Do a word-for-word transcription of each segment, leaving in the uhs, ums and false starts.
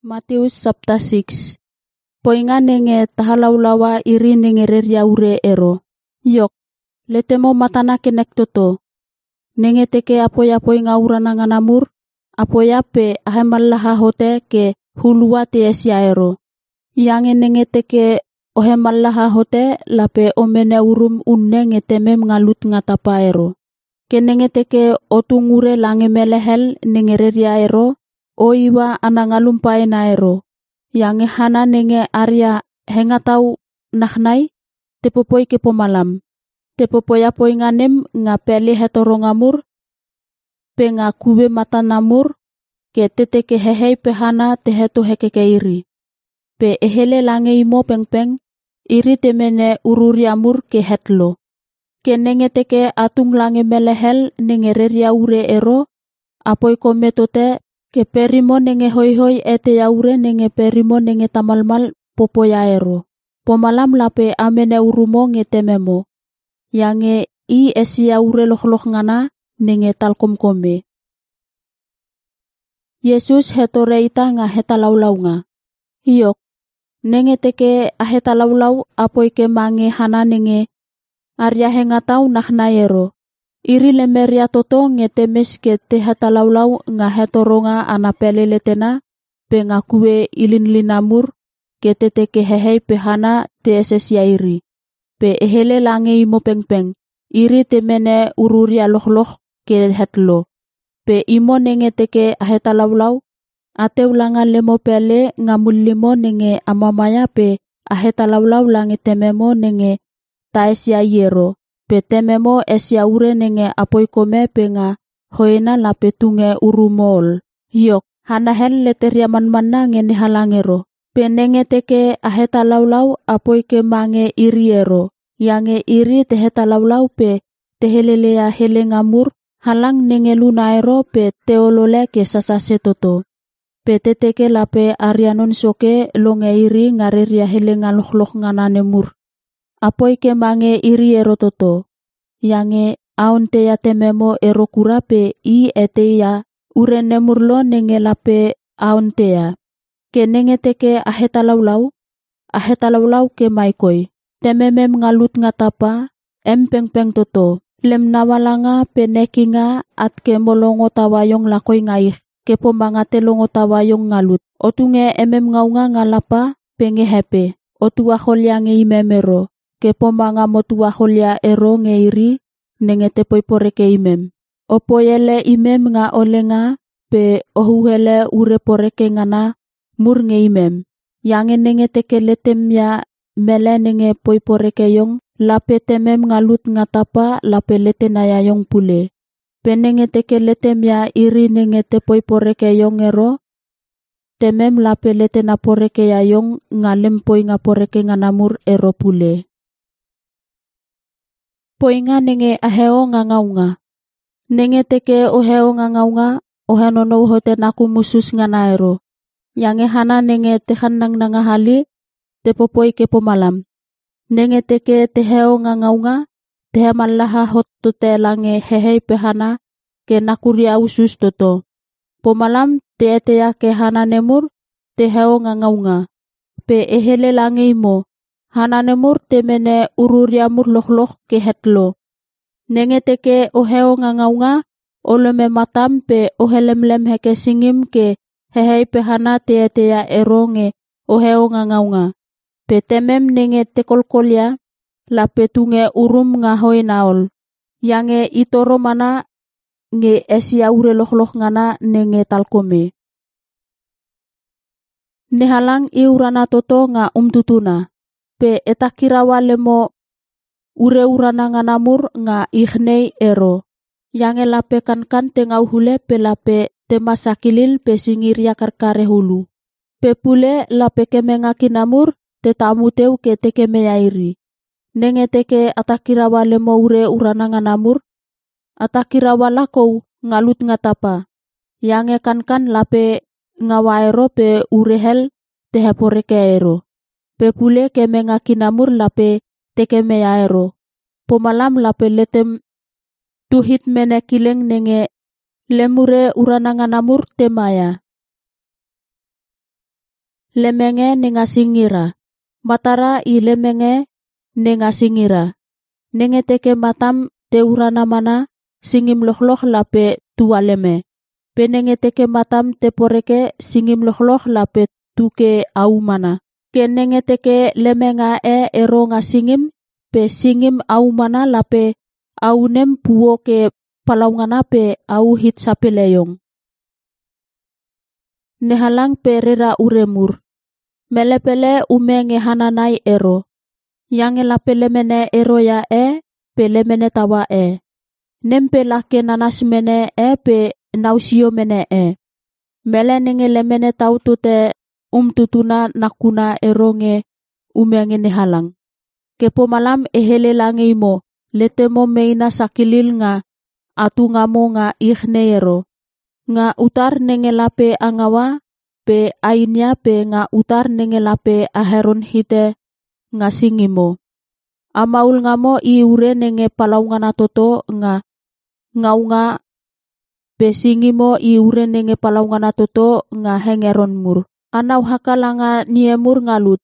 Matius chapter six. Poinga nenge tahalawlawa iri nenge reriaure ero. Yok, letemo matana kenek toto. Nenge teke apoya poinga urana nganamur, apoya pe ahemallaha hote ke hulua te esia ero. Yange nenge teke ohemallaha hote lape omene urum unne nge temem ngalut ngatapa ero. Ke nenge teke otungure lange melehel nenge reria ero. Oiwa anangalumpai na ero. Yang hana nenge Arya hengatau naknai tepopoi ke pomalam. Tepopoya poinganem ngapeli hetorongamur pe ngakube mata namur ke tete ke hehei pehana teheto hekeke iri. Pe ehele lange imo pengpeng iri temene ururiamur ke hetlo. Ke nenge teke atung lange melehel nenge reria ure ero apoi kometote ke perimo nenge hoi hoi ete yaure nenge perimo nenge tamalmal popoya ero. Pomalam lape amene urumo nge tememo. Yange i esi yaure loh-loh ngana nenge talkom-kome. Yesus hetore ita nga hetalaulau nga. Yok, nenge teke ahetalaulau apoi ke mange hana nenge Arya hengatau nakna ero. Iri lemeria toto nge temes ke te hetalaulau nga hetoronga anapele letena pe ngakue ilin linamur ke tete ke hehei pehana te esesia iri. Pe ehele lange imo pengpeng iri temene ururia loh-loh ke hetlo. Pe imo nenge teke ahetalaulau ate ulanga lemo pele ngamul limo nenge amamaya pe ahetalaulau lange tememo nenge taesia yero. Pe tememo esia ure nenge apoi kome pe nga hoena lape tunge urumol. Yok, hana hel leteria manmana nge nihalangero. Pe nenge teke ahetalaulau apoi ke mange iri ero. Yange iri tehetalaulau pe tehelelea hele ngamur halang nenge luna ero pe teolole ke sasase toto. Pe teteke lape arianon soke longe iri ngareria hele ngaloh-loh ngananemur. Apoi ke mange iri ero toto. Yange aunte ya tememo ero kura pe i ete ya ure nemurlo nenge lape aunte ya. Ke nenge teke ahetalaulau, ahetalaulau ke maikoi. Tememem ngalut ngatapa, em peng-peng toto. Lem nawalanga pe nekinga at ke molongo tawayong lakoy ngaih. Ke pomangate longo tawayong ngalut. Otunge emem ngaunga ngalapa penge hepe. Otua holya nge imemero. Ke pomanga motua holya ero nge iri nenge tepoi poreke imem. Opoyele imem nga olenga pe ohuhele ure poreke ngana mur nge imem. Yange nenge teke letem ya mele nenge poi poreke yong lape temem ngalut ngatapa lape letena ya yong pule. Pe nenge teke letem ya iri nenge tepoi poreke yong ero temem lape letena poreke ya yong ngalem poi nga poreke nganamur ero pule. Poinga nenge aheo ngangaunga. Nenge teke oheo ngangaunga ohenono hote naku musus ngana ero. Yange hana nenge tehan nang nangahali tepopoi ke pomalam. Nenge teke teheo ngangaunga tehe malaha hot tote lange hehei pehana ke nakuria usus toto. Pomalam te etea ke hana nemur teheo ngangaunga. Pe ehele lange imo. Hana nemur temene ururiamur loh-loh ke hetlo. Nenge teke oheo ngangaunga oleme matam pe ohelemlem heke singim ke hehei pehana te etea eronge oheo ngangaunga. Pe temem nenge tekolkolya lape tunge urum ngahoi naol. Yange itoro mana nge esia ure loh-loh ngana nenge talkome. Nehalang iurana toto nga umtutuna. Pe etakirawa lemo ure urana nganamur nga ihnei ero. Yange lape kan-kan tengau hule pe lape temasakilil pe singiria karkare hulu. Pe pule lape kemenga kinamur tetamu teu ke teke meyairi. Nenge teke atakirawa lemo ure urana nganamur. Atakirawa lakou ngalut ngatapa. Yange kan-kan lape ngawaero pe urehel teheporeke ero. Pe pule kemenga kinamur lape teke meyaero. Pomalam lape letem tuhit mene kileng nenge lemure urana nganamur temaya. lemenge nenga singira. Matara i lemenge nenga singira. Nenge teke matam te urana mana singim loh-loh lape tua leme. Penenge teke matam te poreke singim loh-loh lape tuke au mana. Kenenge teke lemenga e ero nga singim pe singim au mana lape au nem puo ke palaungana pe au hit sape leyong. Nehalang pe rera uremur. Melepele umenge hananai ero. Yange lape lemene ero ya e pe lemene tawa e. Nempe lake nanas mene e pe nausio mene e. Mele nenge lemene tau tute um tutuna nakuna eronge umenge nehalang. Kepo malam ehele lange imo. Letemo meina sakilil nga atu ngamo nga ikhne ero. Nga utar nenge lape angawa pe ainya pe nga utar nenge lape aheron hite nga singimo. Amaul ngamo i ure nenge palaungana toto nga ngaunga pe singimo i ure nenge palaungana toto nga hengeron mur. Anau hakalanga niemur ngalut.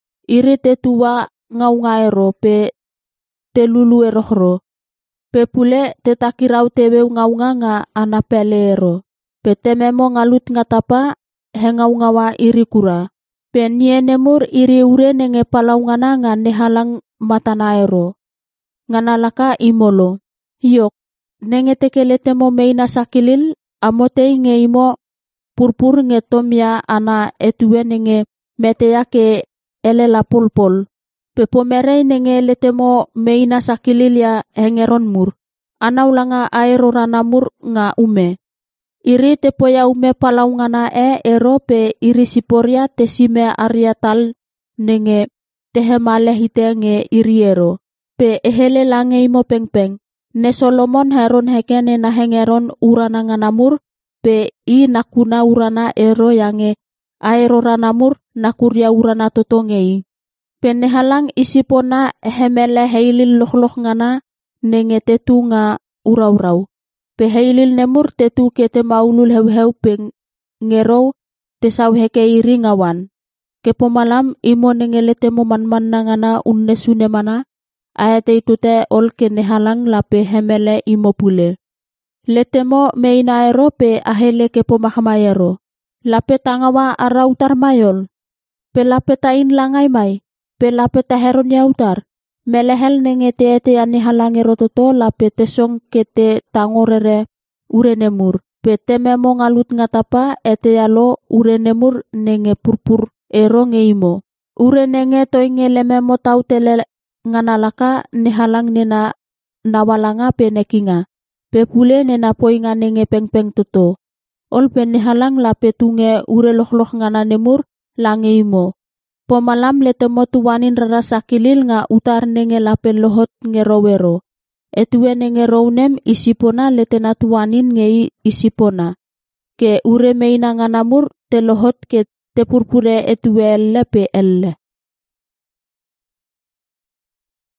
Iri te tua ngaunga ero pe te lulu erohro. Pe pule te takirau tewe ngaunga nga anapele ero. Pe tememo ngalut ngatapa hengaungawa iri kura. Pe nienemur iri ure nenge palaungana nga nehalang matana ero. Nganalaka imolo. Yok, nenge tekele temo meina sakilil amote nge imo purpur nge tomya ana etue nenge meteya ke elela polpol. Pe pomerei nenge letemo meina sakilil ya hengeron mur. Anau langa aero ranamur nga ume. Iri te poya ume palaungana e ero pe iri siporia te sime ariatal nenge tehemale hite nge iri ero. Pe ehele lange imo pengpeng. Ne Solomon heron hekene na hengeron urana nganamur pe i nakuna urana ero yange aero ranamur nakuria urana totongei. Pe nehalang isipona hemele heilil loh-loh ngana nenge tetu nga urau-rau. Pe heilil nemur tetu ke te maulul heu-heu pe ngerou te sauheke iri ngawan. Ke pomalam imo nenge letemo man-man nangana unne sune mana ayate itu te ol ke nehalang lape hemele imo pule. Letemo meina ero pe ahele ke pomahamayero. Lape tangawa arau tarmayol. Pe lape tain langai mai. Pe lape taheron ya utar. Melehel nenge te te ane halange rototo lape tesong kete tangorere urenemur. Pe tememo ngalut ngatapa ete yalo urenemur nenge purpur ero ngeimo. Urenenge toinge lememo tau tele nganalaka nehalang nena nawalanga pe nekinga. Pe pule nena poinga nenge peng-peng toto. Ol pe nehalang lape tunge ure loh-loh ngana nemur langeimo. Pomalam letemo tuwanin rara sakilil nga utar nenge lape lohot ngerowero. Etue nenge rownem isipona letena tuwanin ngei isipona. Ke ure meina nganamur te lohot ke te purpure etue elle pe elle.